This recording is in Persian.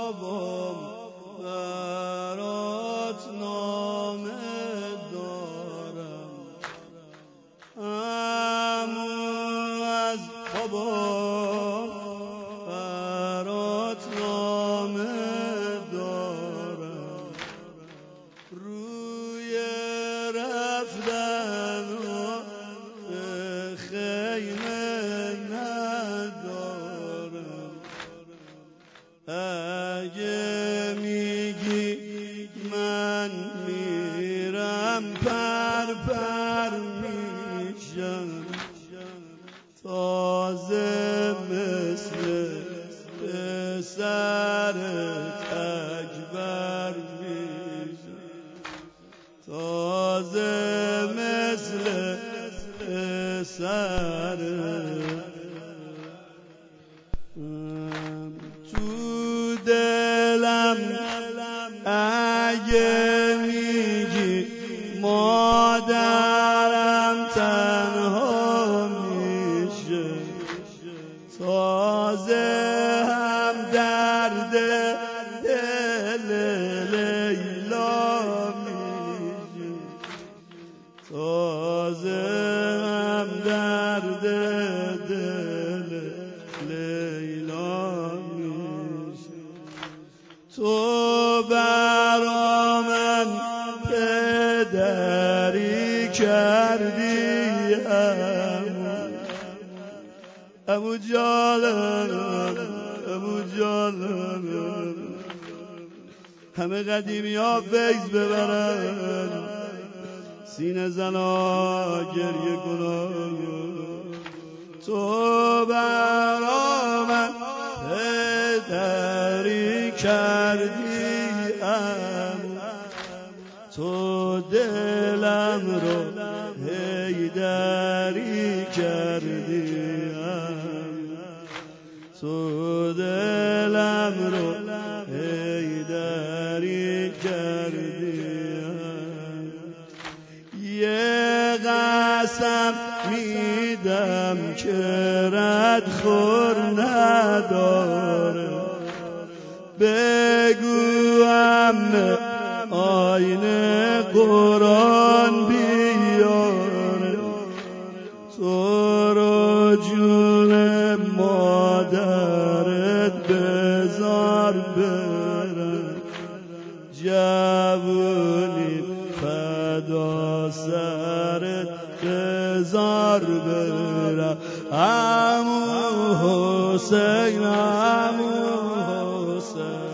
بابام برات نامه دارم، عمو از بابام برات نامه دارم، روی رفتن به خیمه ندارم. اگه میگی من میرم پر پر میشم، تازه مثل پسرت اکبر میشم، تازه مثل پسرت. تو دلم اگه میگی مادرم تنها میشه، تازه هم درد دل لیلا میشه، تازه هم درد دل لیلا میشه. تو برا من پدری کردی عمو جانم، عمو جانم. همه قدیمی ها فیض ببرن، سینه زنا گریه کنن. تو برا من پدری کردی، تو دلم رو حیدری کردی، تو دلم رو حیدری کردی. یه قسم میدم که ردخور نداره، بگو عمه آینه قرآن بیاره، تو رو جون مادرت بذار برم، جوونی فدا سرت بذار برم. عمو حسین، عمو حسین.